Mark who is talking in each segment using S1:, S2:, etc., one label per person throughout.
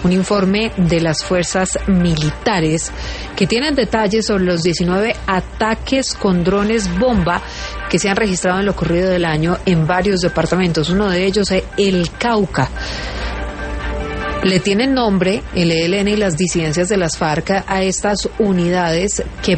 S1: un informe de las fuerzas militares que tienen detalles sobre los 19 ataques con drones bomba que se han registrado en lo corrido del año en varios departamentos. Uno de ellos es el Cauca. Le tienen nombre el ELN y las disidencias de las FARC a estas unidades que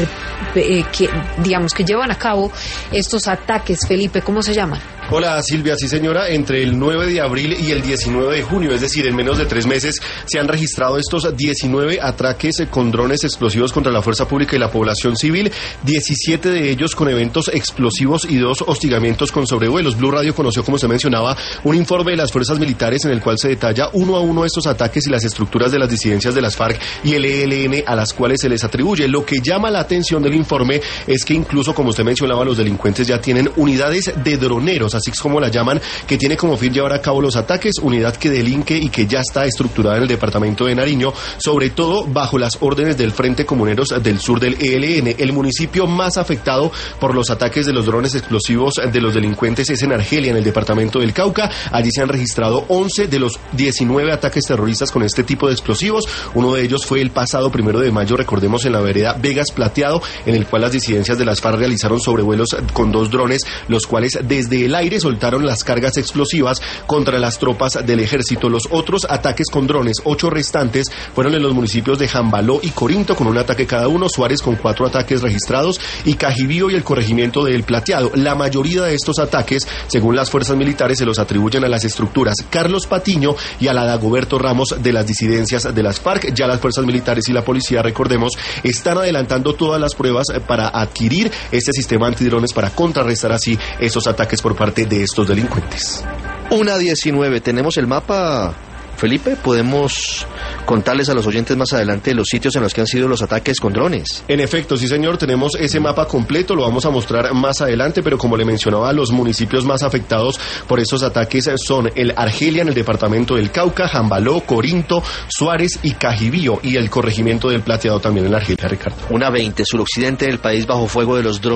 S1: llevan a cabo estos ataques. Felipe, ¿cómo se llaman?
S2: Hola Silvia, sí señora, entre el 9 de abril y el 19 de junio, es decir, en menos de 3 meses, se han registrado estos 19 ataques con drones explosivos contra la fuerza pública y la población civil, 17 de ellos con eventos explosivos y 2 hostigamientos con sobrevuelos. Blue Radio conoció, como se mencionaba, un informe de las fuerzas militares en el cual se detalla uno a uno estos ataques y las estructuras de las disidencias de las FARC y el ELN a las cuales se les atribuye. Lo que llama la atención del informe es que incluso, como usted mencionaba, los delincuentes ya tienen unidades de droneros, así es como la llaman, que tiene como fin llevar a cabo los ataques, unidad que delinque y que ya está estructurada en el departamento de Nariño, sobre todo bajo las órdenes del Frente Comuneros del Sur del ELN. El municipio más afectado por los ataques de los drones explosivos de los delincuentes es en Argelia, en el departamento del Cauca. Allí se han registrado 11 de los 19 ataques terroristas con este tipo de explosivos. Uno de ellos fue el pasado 1 de mayo, recordemos, en la vereda Vegas Plateado, en el cual las disidencias de las FARC realizaron sobrevuelos con 2 drones, los cuales desde el aire soltaron las cargas explosivas contra las tropas del ejército. Los otros ataques con drones, 8 restantes, fueron en los municipios de Jambaló y Corinto, con un ataque cada uno, Suárez con 4 ataques registrados y Cajibío y el corregimiento de El Plateado. La mayoría de estos ataques, según las fuerzas militares, se los atribuyen a las estructuras Carlos Patiño y a la Dagoberto Ramos de las disidencias de las FARC. Ya las fuerzas militares y la policía, recordemos, están adelantando todas las pruebas para adquirir este sistema antidrones para contrarrestar así esos ataques por parte de estos delincuentes.
S3: 1:19, tenemos el mapa, Felipe, podemos contarles a los oyentes más adelante los sitios en los que han sido los ataques con drones.
S2: En efecto, sí señor, tenemos ese mapa completo, lo vamos a mostrar más adelante, pero como le mencionaba, los municipios más afectados por estos ataques son el Argelia en el departamento del Cauca, Jambaló, Corinto, Suárez y Cajibío, y el corregimiento del Plateado también en Argelia, Ricardo.
S3: 1:20, suroccidente del país bajo fuego de los drones.